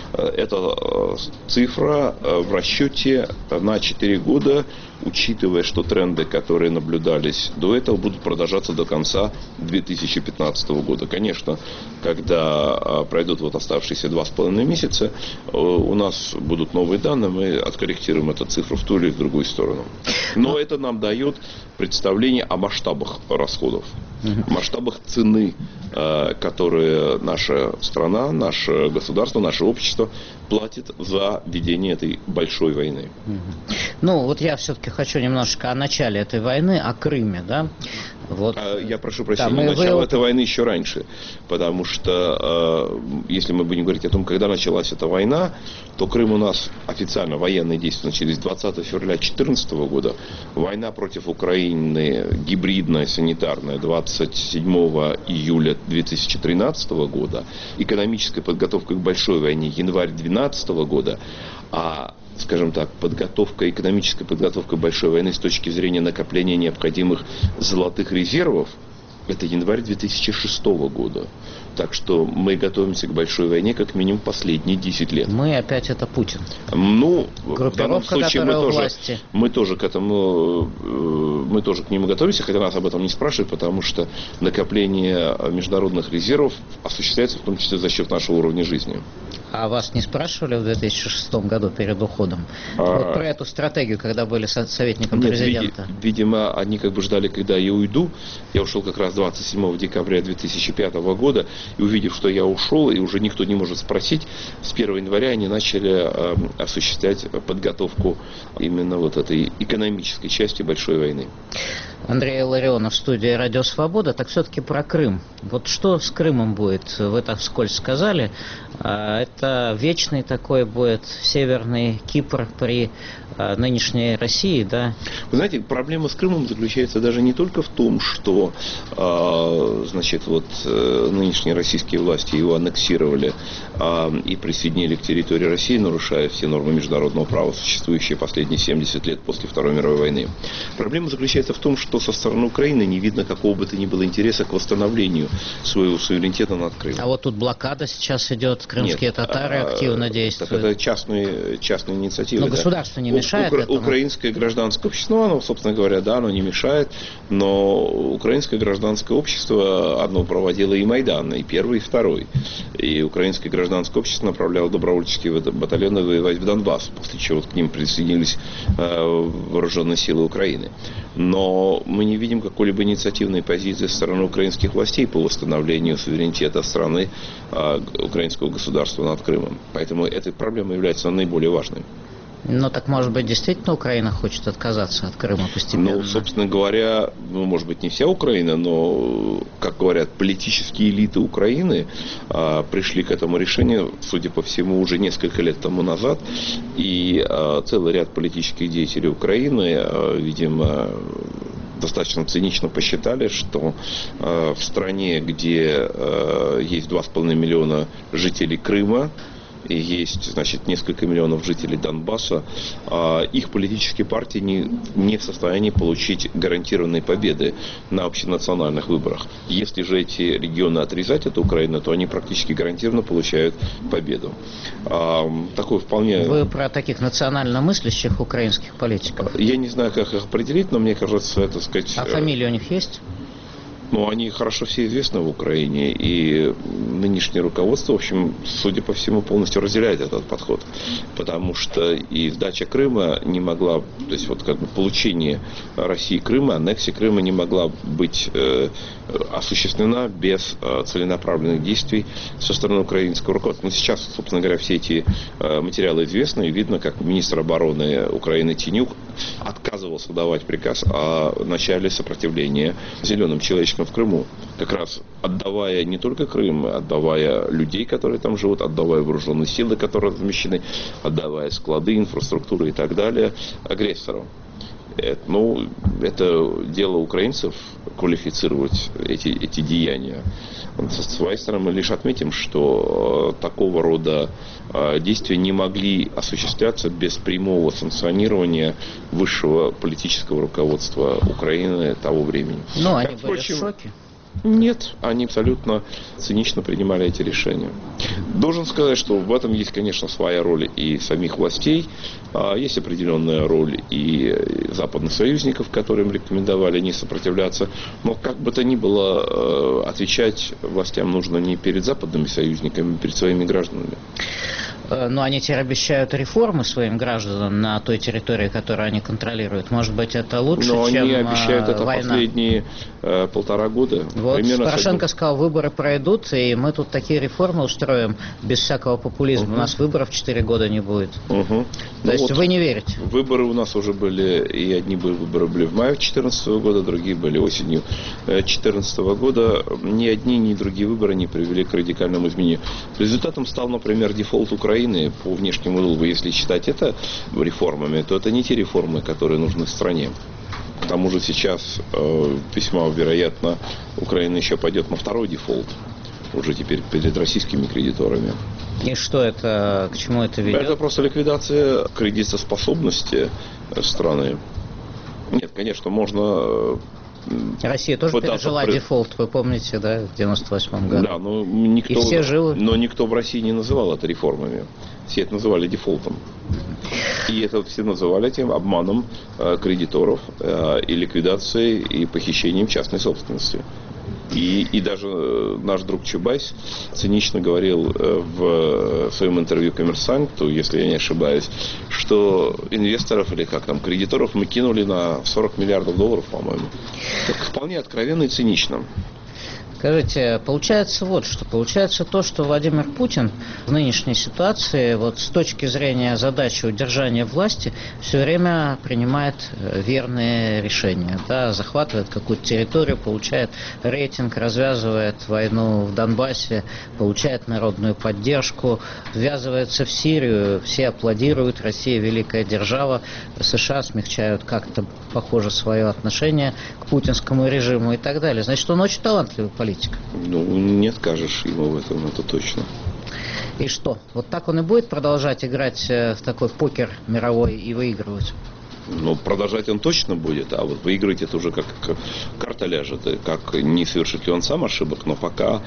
Это цифра в расчете на 4 года, учитывая, что тренды, которые наблюдались до этого, будут продолжаться до конца 2015 года. Конечно, когда пройдут вот оставшиеся 2,5 месяца, у нас будут новые данные, мы откорректируем эту цифру в ту или в другую сторону. Но это нам дает представление о масштабах расходов, масштабах цены, которые наша страна, наше государство, наше общество платит за ведение этой большой войны. Ну, вот я все-таки хочу немножко о начале этой войны, о Крыме, да? Вот. Я прошу прощения, начало этой войны еще раньше, потому что, если мы будем говорить о том, когда началась эта война, то Крым у нас официально военные действия начались 20 февраля 2014 года, война против Украины гибридная, санитарная 27 июля 2013 года, экономическая подготовка к большой войне январь 2012 года, а скажем так, экономическая подготовка большой войны с точки зрения накопления необходимых золотых резервов, это январь 2006 года. Так что мы готовимся к большой войне как минимум последние 10 лет. Мы опять это Путин. Ну, в данном случае мы тоже к нему готовимся, хотя нас об этом не спрашивают, потому что накопление международных резервов осуществляется в том числе за счет нашего уровня жизни. А вас не спрашивали в 2006 году перед уходом? Вот про эту стратегию, когда были советником президента? Видимо, они как бы ждали, когда я уйду. Я ушел как раз 27 декабря 2005 года. И увидев, что я ушел, и уже никто не может спросить, с 1 января они начали осуществлять подготовку именно вот этой экономической части большой войны. Андрей Илларионов в студии «Радио Свобода». Так все-таки про Крым. Вот что с Крымом будет? Вы так вскользь сказали. Это вечный такой будет Северный Кипр при нынешней России, да? Вы знаете, проблема с Крымом заключается даже не только в том, что нынешние российские власти его аннексировали и присоединили к территории России, нарушая все нормы международного права, существующие последние 70 лет после Второй мировой войны. Проблема заключается в том, что со стороны Украины не видно какого бы то ни было интереса к восстановлению своего суверенитета над Крымом. А вот тут блокада сейчас идет, крымские татары активно действуют. Так это частная инициатива. Но государство не мешает этому. Украинское гражданское общество, оно, собственно говоря, да, оно не мешает, но украинское гражданское общество одно проводило и Майдан, и первый, и второй. И украинское гражданское общество направляло добровольческие батальоны воевать в Донбасс, после чего к ним присоединились вооруженные силы Украины. Но мы не видим какой-либо инициативной позиции со стороны украинских властей по восстановлению суверенитета страны, украинского государства над Крымом. Поэтому эта проблема является наиболее важной. Ну, так, может быть, действительно Украина хочет отказаться от Крыма постепенно? Ну, собственно говоря, может быть, не вся Украина, но, как говорят, политические элиты Украины пришли к этому решению, судя по всему, уже несколько лет тому назад. И целый ряд политических деятелей Украины, видимо, достаточно цинично посчитали, что в стране, где есть 2,5 миллиона жителей Крыма, и есть, значит, несколько миллионов жителей Донбасса, их политические партии не в состоянии получить гарантированные победы на общенациональных выборах. Если же эти регионы отрезать от Украины, то они практически гарантированно получают победу. Такое вполне... Вы про таких национально мыслящих украинских политиков? Я не знаю, как их определить, но мне кажется, это сказать... А фамилии у них есть? Ну, они хорошо все известны в Украине, и нынешнее руководство, в общем, судя по всему, полностью разделяет этот подход. Потому что и сдача Крыма не могла, то есть вот как бы получение России Крыма, аннексия Крыма не могла быть осуществлена без целенаправленных действий со стороны украинского руководства. Но сейчас, собственно говоря, все эти материалы известны, и видно, как министр обороны Украины Тинюк отказывался давать приказ о начале сопротивления зеленым человечкам в Крыму, как раз отдавая не только Крым, отдавая людей, которые там живут, отдавая вооруженные силы, которые размещены, отдавая склады, инфраструктуру и так далее агрессору. Это дело украинцев квалифицировать эти деяния. Со своей стороны мы лишь отметим, что такого рода действия не могли осуществляться без прямого санкционирования высшего политического руководства Украины того времени. Ну, они были в шоке. Нет, они абсолютно цинично принимали эти решения. Должен сказать, что в этом есть, конечно, своя роль и самих властей, есть определенная роль и западных союзников, которым рекомендовали не сопротивляться. Но как бы то ни было, отвечать властям нужно не перед западными союзниками, а перед своими гражданами. Но они теперь обещают реформы своим гражданам на той территории, которую они контролируют. Может быть, это лучше, но чем они обещают это война. Последние 1,5 года. Вот Порошенко сказал, выборы пройдут, и мы тут такие реформы устроим без всякого популизма. У нас выборов 4 года не будет. То есть вы не верите? Выборы у нас уже были, и одни выборы были в мае 2014 года, другие были осенью 2014 года. Ни одни, ни другие выборы не привели к радикальному изменению. Результатом стал, например, дефолт Украины по внешнему долгу. Если считать это реформами, то это не те реформы, которые нужны стране. К тому же сейчас весьма вероятно Украина еще пойдет на второй дефолт, уже теперь перед российскими кредиторами. И что это, к чему это ведет? Это просто ликвидация кредитоспособности страны. Нет, конечно, можно... Россия тоже пережила дефолт, вы помните, да, в 98 году? Да, но никто, и все живы. Но никто в России не называл это реформами. Все это называли дефолтом. И это все называли тем обманом кредиторов и ликвидацией и похищением частной собственности. И даже наш друг Чубайс цинично говорил в своем интервью «Коммерсанту», если я не ошибаюсь, что инвесторов или кредиторов мы кинули на 40 миллиардов долларов, по-моему. Так вполне откровенно и цинично. Скажите, получается вот что. Получается то, что Владимир Путин в нынешней ситуации, вот с точки зрения задачи удержания власти, все время принимает верные решения. Да, захватывает какую-то территорию, получает рейтинг, развязывает войну в Донбассе, получает народную поддержку, ввязывается в Сирию, все аплодируют, Россия великая держава, США смягчают как-то, похоже, свое отношение к путинскому режиму и так далее. Значит, он очень талантливый политик. Ну, не откажешь ему в этом, это точно. И что? Вот так он и будет продолжать играть в такой покер мировой и выигрывать? Ну, продолжать он точно будет, а вот выиграть это уже как карта ляжет, как не совершит ли он сам ошибок, но пока,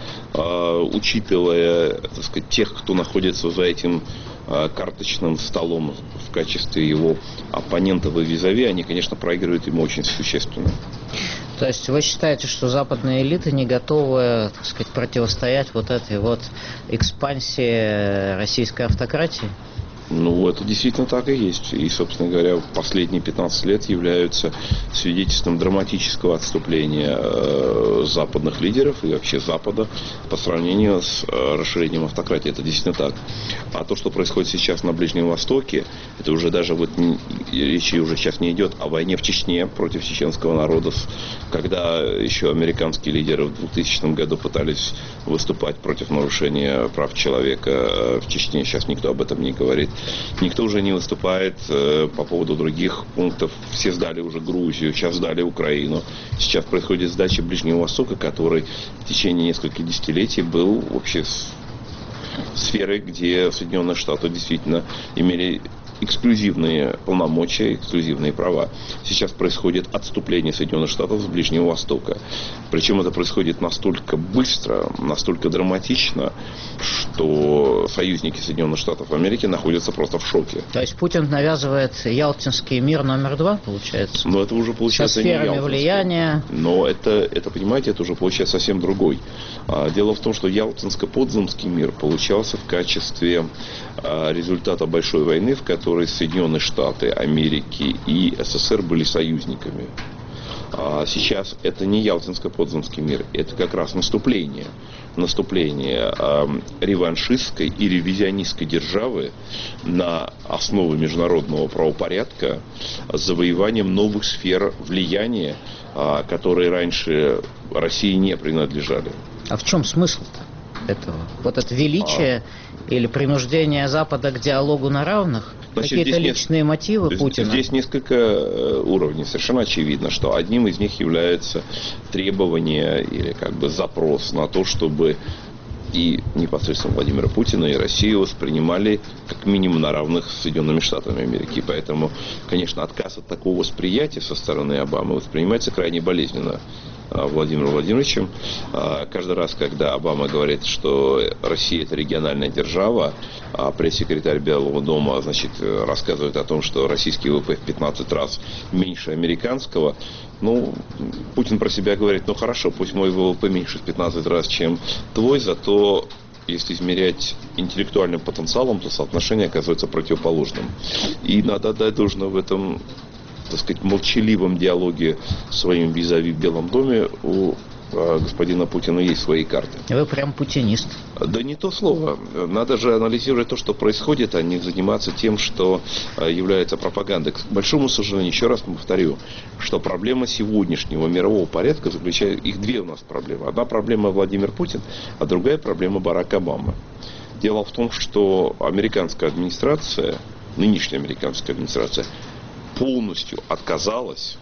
учитывая, так сказать, тех, кто находится за этим карточным столом в качестве его оппонентов и визави, они, конечно, проигрывают ему очень существенно. То есть вы считаете, что западные элиты не готовы, так сказать, противостоять вот этой вот экспансии российской автократии? Ну, это действительно так и есть. И, собственно говоря, последние 15 лет являются свидетельством драматического отступления западных лидеров и вообще Запада по сравнению с расширением автократии. Это действительно так. А то, что происходит сейчас на Ближнем Востоке, это уже даже вот речи уже сейчас не идет о войне в Чечне против чеченского народа, когда еще американские лидеры в 2000 году пытались выступать против нарушения прав человека в Чечне. Сейчас никто об этом не говорит. Никто уже не выступает по поводу других пунктов. Все сдали уже Грузию, сейчас сдали Украину. Сейчас происходит сдача Ближнего Востока, который в течение нескольких десятилетий был вообще сферой, где Соединенные Штаты действительно имели эксклюзивные полномочия, эксклюзивные права. Сейчас происходит отступление Соединенных Штатов с Ближнего Востока. Причем это происходит настолько быстро, настолько драматично, что союзники Соединенных Штатов Америки находятся просто в шоке. То есть Путин навязывает Ялтинский мир номер 2, получается? Но это уже получается со сферами не Ялтинский. Влияния. Но это, понимаете, это уже получается совсем другой. Дело в том, что Ялтинско-Потсдамский мир получался в качестве результата большой войны, в которой Соединенные Штаты Америки и СССР были союзниками. Сейчас это не Ялтинско-Потсдамский мир, это как раз наступление реваншистской и ревизионистской державы на основе международного правопорядка с завоеванием новых сфер влияния, которые раньше России не принадлежали. А в чем смысл-то этого? Вот это величие или принуждение Запада к диалогу на равных? Значит, какие-то личные мотивы Путина? Здесь несколько уровней. Совершенно очевидно, что одним из них является требование или как бы запрос на то, чтобы и непосредственно Владимира Путина и Россию воспринимали как минимум на равных с Соединенными Штатами Америки. И поэтому, конечно, отказ от такого восприятия со стороны Обамы воспринимается крайне болезненно Владимиром Владимировичем. Каждый раз, когда Обама говорит, что Россия — это региональная держава, а пресс-секретарь Белого дома, значит, рассказывает о том, что российский ВВП в 15 раз меньше американского, Путин про себя говорит, хорошо, пусть мой ВВП меньше в 15 раз, чем твой, зато если измерять интеллектуальным потенциалом, то соотношение оказывается противоположным. И надо отдать должное в этом, так сказать, молчаливом диалоге с своим визави в Белом доме у господина Путина есть свои карты. Вы прям путинист. Да не то слово. Надо же анализировать то, что происходит, а не заниматься тем, что является пропагандой. К большому сожалению, еще раз повторю, что проблема сегодняшнего мирового порядка заключается... Их две у нас проблемы. Одна проблема Владимир Путин, а другая проблема Барак Обама. Дело в том, что американская администрация, нынешняя американская администрация, полностью отказывается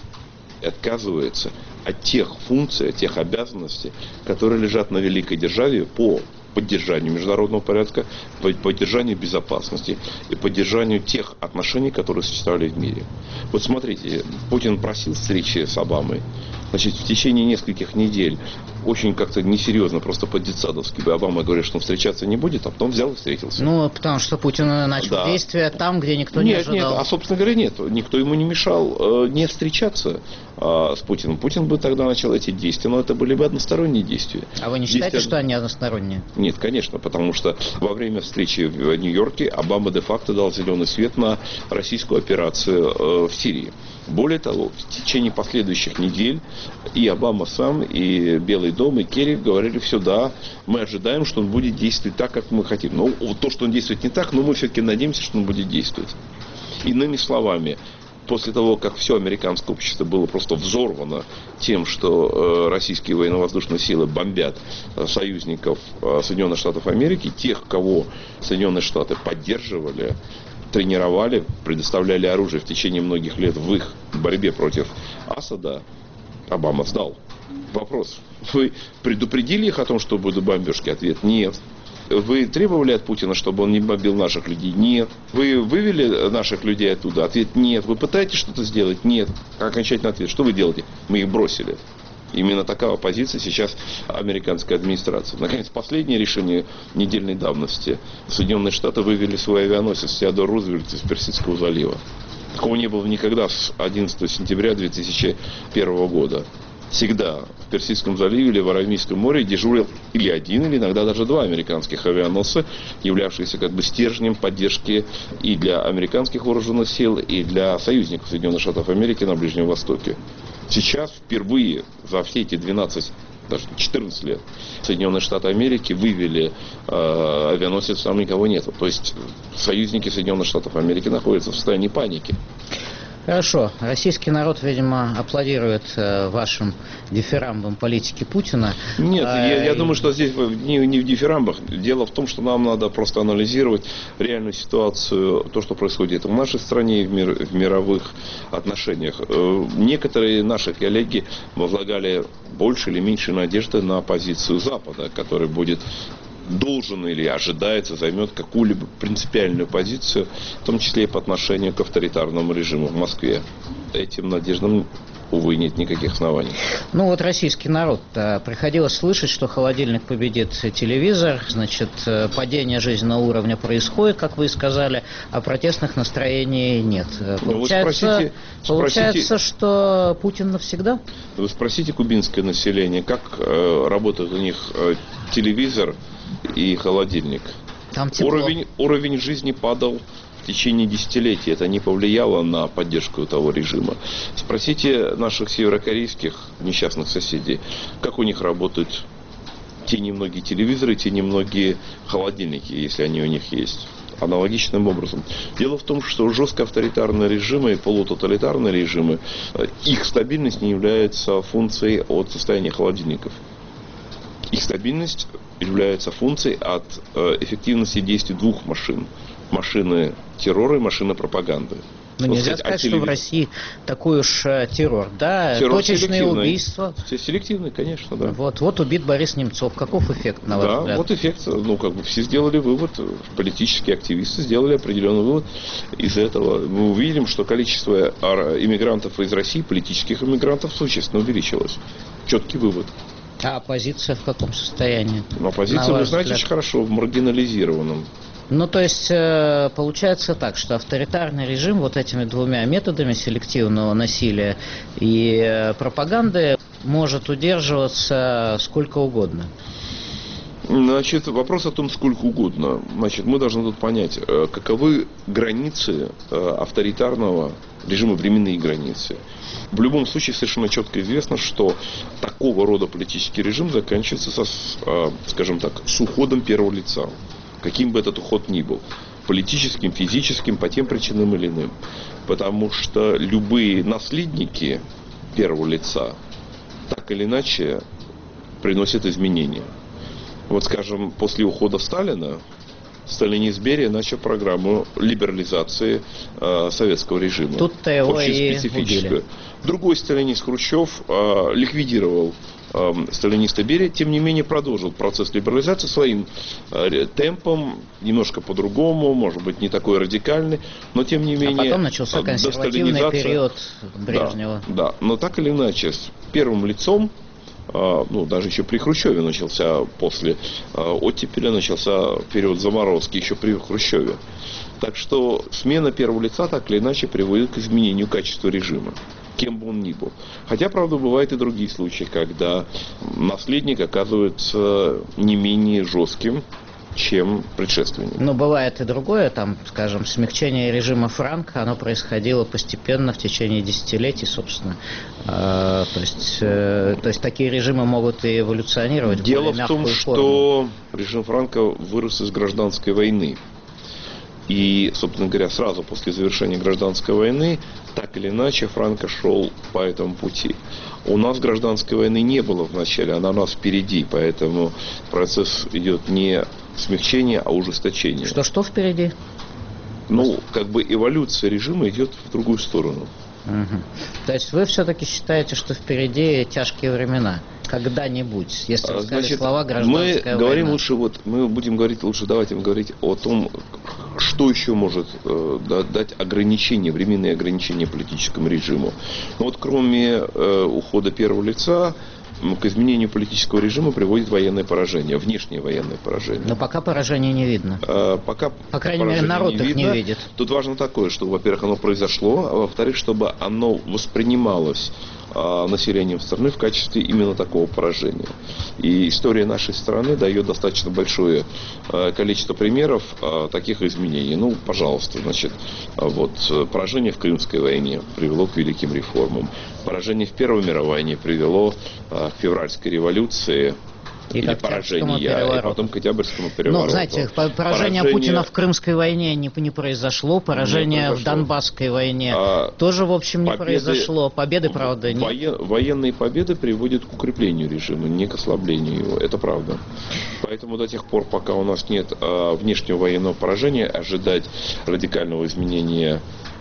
от тех функций, от тех обязанностей, которые лежат на великой державе по поддержанию международного порядка, по поддержанию безопасности и поддержанию тех отношений, которые существовали в мире. Вот смотрите, Путин просил встречи с Обамой. Значит, в течение нескольких недель очень как-то несерьезно, просто по-детсадовски Обама говорит, что он встречаться не будет, а потом взял и встретился. Потому что Путин начал действия там, где никто не ожидал. Нет, собственно говоря, нет. Никто ему не мешал не встречаться с Путиным. Путин бы тогда начал эти действия, но это были бы односторонние действия. А вы не считаете, что они односторонние? Нет, конечно, потому что во время встречи в Нью-Йорке Обама де-факто дал зеленый свет на российскую операцию в Сирии. Более того, в течение последующих недель и Обама сам, и Белый дом, и Керри говорили, все, да, мы ожидаем, что он будет действовать так, как мы хотим. Вот то, что он действует не так, но мы все-таки надеемся, что он будет действовать. Иными словами, после того, как все американское общество было просто взорвано тем, что российские военно-воздушные силы бомбят союзников Соединенных Штатов Америки, тех, кого Соединенные Штаты поддерживали, тренировали, предоставляли оружие в течение многих лет в их борьбе против Асада, Обама сдал. Вопрос. Вы предупредили их о том, что будут бомбежки? Ответ – нет. Вы требовали от Путина, чтобы он не бомбил наших людей? Нет. Вы вывели наших людей оттуда? Ответ – нет. Вы пытаетесь что-то сделать? Нет. Окончательный ответ. Что вы делаете? Мы их бросили. Именно такая позиция сейчас американской администрации. Наконец, последнее решение недельной давности. Соединенные Штаты вывели свой авианосец Теодор Рузвельт из Персидского залива. Такого не было никогда с 11 сентября 2001 года. Всегда в Персидском заливе или в Аравийском море дежурил или один, или иногда даже два американских авианосца, являвшиеся как бы стержнем поддержки и для американских вооруженных сил, и для союзников Соединенных Штатов Америки на Ближнем Востоке. Сейчас впервые за все эти 12, даже 14 лет Соединенные Штаты Америки вывели авианосец, там никого нету. То есть союзники Соединенных Штатов Америки находятся в состоянии паники. Хорошо. Российский народ, видимо, аплодирует вашим дифирамбам политики Путина. Нет, я думаю, что здесь не в дифирамбах. Дело в том, что нам надо просто анализировать реальную ситуацию, то, что происходит в нашей стране и в мировых отношениях. Некоторые наши коллеги возлагали больше или меньше надежды на позицию Запада, который будет должен или ожидается займет какую-либо принципиальную позицию, в том числе и по отношению к авторитарному режиму в Москве. Этим надеждам, увы, нет никаких оснований. Ну вот российский народ, приходилось слышать, что холодильник победит телевизор, значит, падение жизненного уровня происходит, как вы и сказали, а протестных настроений нет. Получается, что Путин навсегда? Вы спросите кубинское население, как работает у них телевизор и холодильник. Там тепло. Уровень жизни падал в течение десятилетий. Это не повлияло на поддержку того режима. Спросите наших северокорейских несчастных соседей, как у них работают те немногие телевизоры, те немногие холодильники, если они у них есть. Аналогичным образом. Дело в том, что жестко авторитарные режимы и полутоталитарные режимы, их стабильность не является функцией от состояния холодильников. Их стабильность является функцией от эффективности действий двух машин. Машины террора и машины пропаганды. Но нельзя сказать, что в России такой уж террор. Да, террор точечные убийства. Селективный, конечно, да. Вот убит Борис Немцов. Каков эффект, на ваш взгляд? Да, вот эффект. Все сделали вывод, политические активисты сделали определенный вывод из этого. Мы увидим, что количество иммигрантов из России, политических иммигрантов, существенно увеличилось. Четкий вывод. А оппозиция в каком состоянии? Оппозиция, вы знаете, очень хорошо, в маргинализированном. Ну, то есть, получается так, что авторитарный режим вот этими двумя методами селективного насилия и пропаганды может удерживаться сколько угодно. Значит, вопрос о том, сколько угодно. Значит, мы должны тут понять, каковы границы авторитарного режима, временные границы. В любом случае совершенно четко известно, что такого рода политический режим заканчивается скажем так, с уходом первого лица. Каким бы этот уход ни был. Политическим, физическим, по тем причинам или иным. Потому что любые наследники первого лица так или иначе приносят изменения. Вот, скажем, после ухода Сталина, сталинист Берия начал программу либерализации советского режима. Тут-то его очень и специфическую. убили. Другой сталинист Хрущев ликвидировал сталиниста Берия, тем не менее продолжил процесс либерализации своим темпом, немножко по-другому, может быть, не такой радикальный, но тем не менее... А потом начался консервативный период Брежнева. Да, но так или иначе, с первым лицом, даже еще при Хрущеве начался, после оттепели начался период заморозки, еще при Хрущеве. Так что смена первого лица так или иначе приводит к изменению качества режима, кем бы он ни был. Хотя, правда, бывают и другие случаи, когда наследник оказывается не менее жестким, чем предшественник. Но бывает и другое, скажем, смягчение режима Франко, оно происходило постепенно в течение десятилетий, собственно. То есть такие режимы могут и эволюционировать. Дело в том, что режим Франко вырос из гражданской войны. И, собственно говоря, сразу после завершения гражданской войны, так или иначе, Франко шел по этому пути. У нас гражданской войны не было в начале, она у нас впереди, поэтому процесс идет не смягчение, а ужесточение. Что впереди? Эволюция режима идет в другую сторону. Угу. То есть вы все-таки считаете, что впереди тяжкие времена? Когда-нибудь, если вы сказали слова гражданская война. Мы будем говорить лучше, давайте говорить о том, что еще может дать ограничения, временные ограничения политическому режиму. Кроме ухода первого лица, к изменению политического режима приводит военное поражение, внешнее военное поражение. Но пока поражения не видно. По крайней мере, народ их не видит. Тут важно такое, что, во-первых, оно произошло, а во-вторых, чтобы оно воспринималось населением страны в качестве именно такого поражения. И история нашей страны дает достаточно большое количество примеров таких изменений. Пожалуйста, поражение в Крымской войне привело к великим реформам. Поражение в Первой мировой войне привело к февральской революции. Или поражение, и потом к Октябрьскому перевороту. Знаете, поражение Путина в Крымской войне не произошло, поражение в Донбасской войне тоже, в общем, не произошло. Победы, правда, нет. Военные победы приводят к укреплению режима, не к ослаблению его. Это правда. Поэтому до тех пор, пока у нас нет внешнего военного поражения, ожидать радикального изменения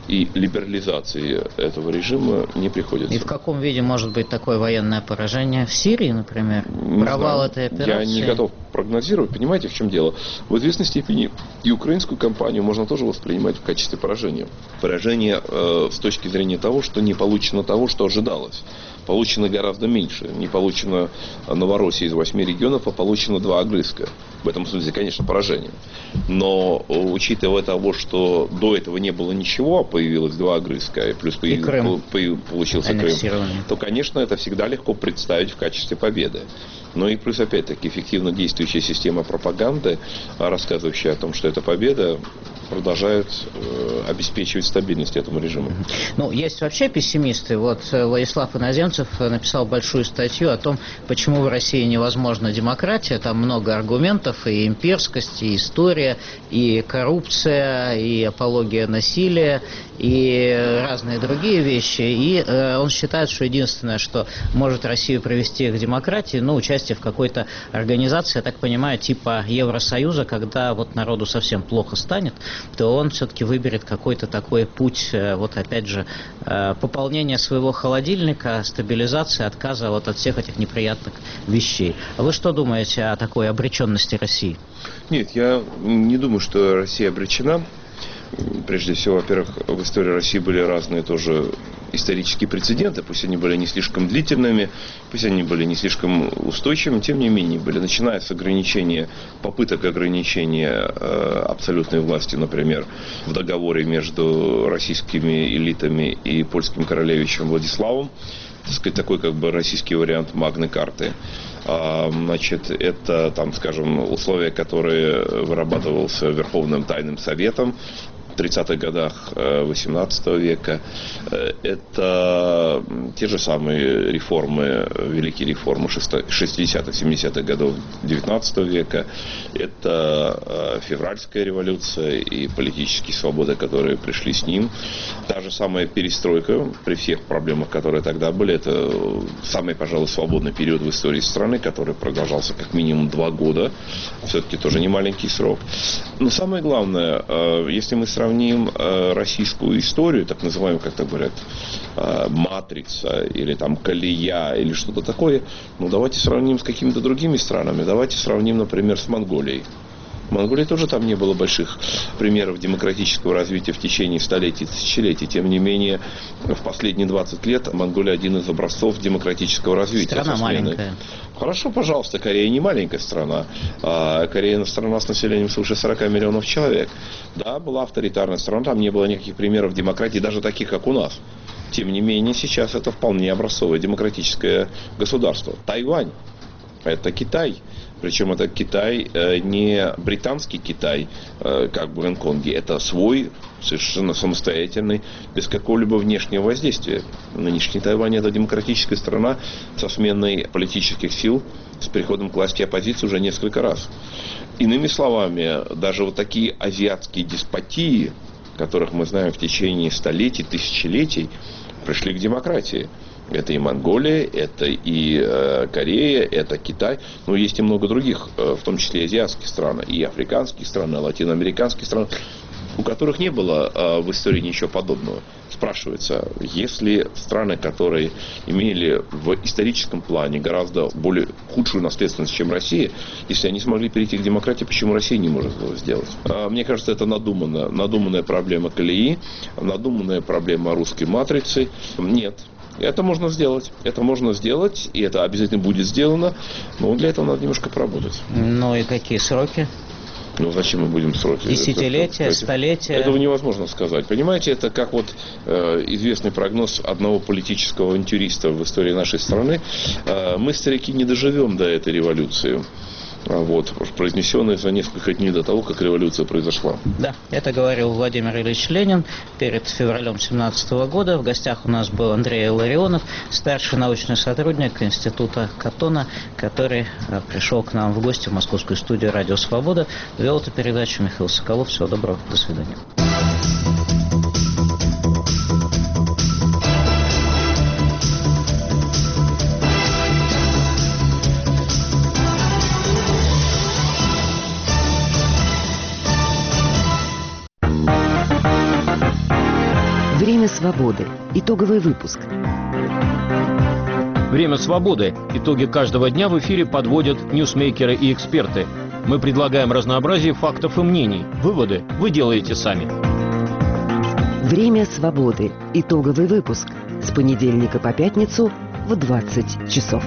и либерализации этого режима не приходится. И в каком виде может быть такое военное поражение? В Сирии, например? Провал этой операции? Я не готов прогнозировать. Понимаете, в чем дело? В известной степени и украинскую кампанию можно тоже воспринимать в качестве поражения. Поражение с точки зрения того, что не получено того, что ожидалось. Получено гораздо меньше. Не получено Новороссия из 8 регионов, а получено 2 огрызка. В этом смысле, конечно, поражение. Но учитывая того, что до этого не было ничего, а появилось 2 огрызка, и плюс получился Крым, то, конечно, это всегда легко представить в качестве победы. Ну и плюс, опять-таки, эффективно действующая система пропаганды, рассказывающая о том, что это победа, продолжает обеспечивать стабильность этому режиму. Ну, есть вообще пессимисты. Вот Владислав Иноземцев написал большую статью о том, почему в России невозможна демократия. Там много аргументов, и имперскость, и история, и коррупция, и апология насилия, и разные другие вещи. И он считает, что единственное, что может Россию привести к демократии, ну, участие в какой-то организации, я так понимаю, типа Евросоюза, когда вот народу совсем плохо станет, то он все-таки выберет какой-то такой путь, вот опять же, пополнения своего холодильника, стабилизации, отказа вот от всех этих неприятных вещей. А вы что думаете о такой обреченности России? Нет, я не думаю, что Россия обречена. Прежде всего, во-первых, в истории России были разные тоже исторические прецеденты, пусть они были не слишком длительными, пусть они были не слишком устойчивыми, тем не менее были, начиная с ограничения, попыток ограничения абсолютной власти, например, в договоре между российскими элитами и польским королевичем Владиславом, так сказать, такой как бы российский вариант Магны Карты. Значит, это, там, скажем, условия, которые вырабатывался Верховным Тайным Советом в 30-х годах XVIII века. Это те же самые реформы, великие реформы 60-х, 70-х годов XIX века. Это февральская революция и политические свободы, которые пришли с ним. Та же самая перестройка, при всех проблемах, которые тогда были, это самый, пожалуй, свободный период в истории страны, который продолжался как минимум 2 года. Все-таки тоже не маленький срок. Но самое главное, если мы сравним российскую историю, так называемую, как так говорят, матрица или там колея или что-то такое, ну давайте сравним с какими-то другими странами. Давайте сравним, например, с Монголией. В Монголии тоже там не было больших примеров демократического развития в течение столетий и тысячелетий. Тем не менее, в последние 20 лет Монголия один из образцов демократического развития. Страна маленькая. Хорошо, пожалуйста, Корея не маленькая страна. Корея страна с населением свыше 40 миллионов человек. Да, была авторитарная страна, там не было никаких примеров демократии, даже таких, как у нас. Тем не менее, сейчас это вполне образцовое демократическое государство. Тайвань. Это Китай. Причем это Китай не британский Китай, как в Гонконге. Это свой, совершенно самостоятельный, без какого-либо внешнего воздействия. Нынешний Тайвань – это демократическая страна со сменой политических сил, с переходом к власти оппозиции уже несколько раз. Иными словами, даже вот такие азиатские деспотии, которых мы знаем в течение столетий, тысячелетий, пришли к демократии. Это и Монголия, это и Корея, это Китай. Но есть и много других, в том числе и азиатских стран, и африканских стран, и латиноамериканских стран, у которых не было в истории ничего подобного. Спрашивается, если страны, которые имели в историческом плане гораздо более худшую наследственность, чем Россия, если они смогли перейти к демократии, почему Россия не может этого сделать? Мне кажется, это надуманная проблема колеи, надуманная проблема русской матрицы. Нет. Это можно сделать, и это обязательно будет сделано, но для этого надо немножко поработать. Ну и какие сроки? Ну, зачем мы будем сроки? Десятилетия, столетия? Этого невозможно сказать. Понимаете, это как вот известный прогноз одного политического авантюриста в истории нашей страны. Мы, старики, не доживем до этой революции. Вот, произнесенные за несколько дней до того, как революция произошла. Да, это говорил Владимир Ильич Ленин перед февралем 2017 года. В гостях у нас был Андрей Илларионов, старший научный сотрудник Института Катона, который пришел к нам в гости в московскую студию «Радио Свобода». Вел эту передачу Михаил Соколов. Всего доброго. До свидания. Время свободы. Итоговый выпуск. Время свободы. Итоги каждого дня в эфире подводят ньюсмейкеры и эксперты. Мы предлагаем разнообразие фактов и мнений. Выводы вы делаете сами. Время свободы. Итоговый выпуск. С понедельника по пятницу в 20 часов.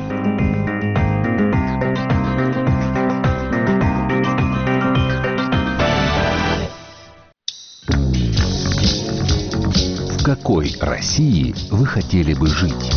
В какой России вы хотели бы жить?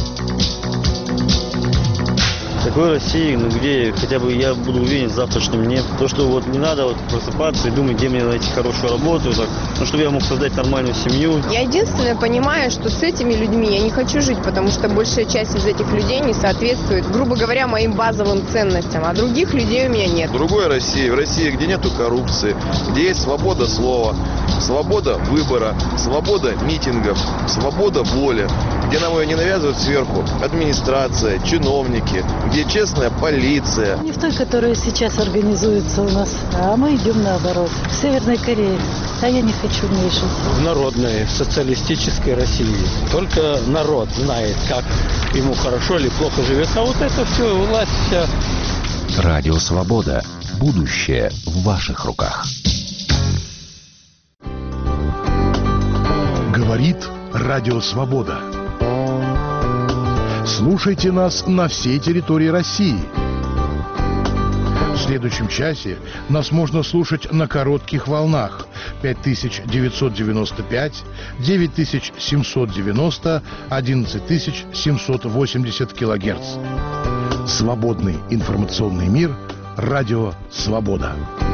В такой России, где хотя бы я буду уверен в завтрашнем дне. То, что вот не надо вот просыпаться и думать, где мне найти хорошую работу, так, чтобы я мог создать нормальную семью. Я единственное понимаю, что с этими людьми я не хочу жить, потому что большая часть из этих людей не соответствует, грубо говоря, моим базовым ценностям, а других людей у меня нет. В другой России, в России, где нету коррупции, где есть свобода слова, свобода выбора, свобода митингов, свобода воли, где нам ее не навязывают сверху администрация, чиновники, где честная полиция. Не в той, которая сейчас организуется у нас, а мы идем наоборот. В Северной Корее. А я не хочу в ней жить. В народной, социалистической России. Только народ знает, как ему хорошо или плохо живется. А вот это все, власть вся. Радио Свобода. Будущее в ваших руках. Говорит Радио Свобода. Слушайте нас на всей территории России. В следующем часе нас можно слушать на коротких волнах 5995, 9790, 11780 килогерц. Свободный информационный мир. Радио Свобода.